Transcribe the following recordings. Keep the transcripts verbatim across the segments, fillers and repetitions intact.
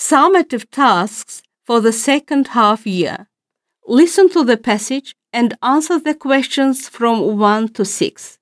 summative tasks for the second half year. Listen to the passage and answer the questions from one to six.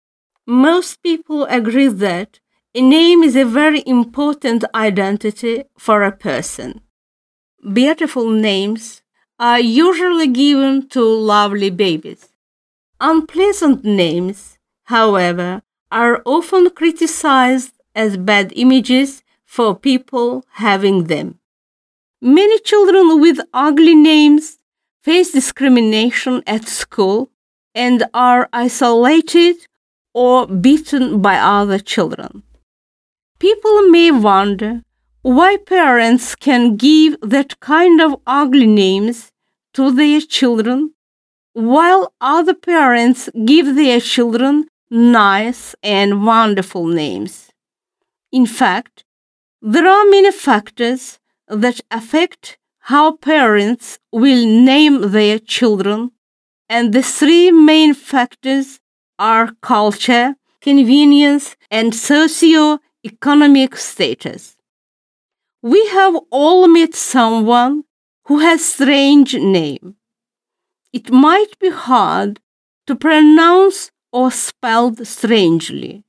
Most people agree that a name is a very important identity for a person. Beautiful names are usually given to lovely babies. Unpleasant names, however, are often criticized as bad images for people having them. Many children with ugly names face discrimination at school and are isolated or beaten by other children. People may wonder why parents can give that kind of ugly names to their children, while other parents give their children nice and wonderful names. In fact, there are many factors that affect how parents will name their children, and the three main factors are culture, convenience, and socio-economic status. We have all met someone who has a strange name. It might be hard to pronounce or spelled strangely.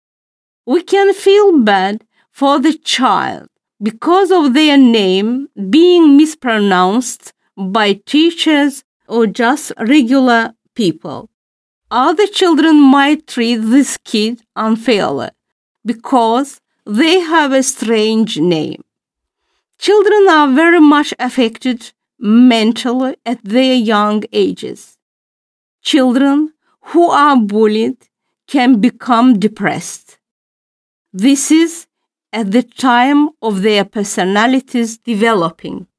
We can feel bad for the child because of their name being mispronounced by teachers or just regular people. Other children might treat this kid unfairly because they have a strange name. Children are very much affected mentally at their young ages. Children who are bullied can become depressed. This is at the time of their personalities developing.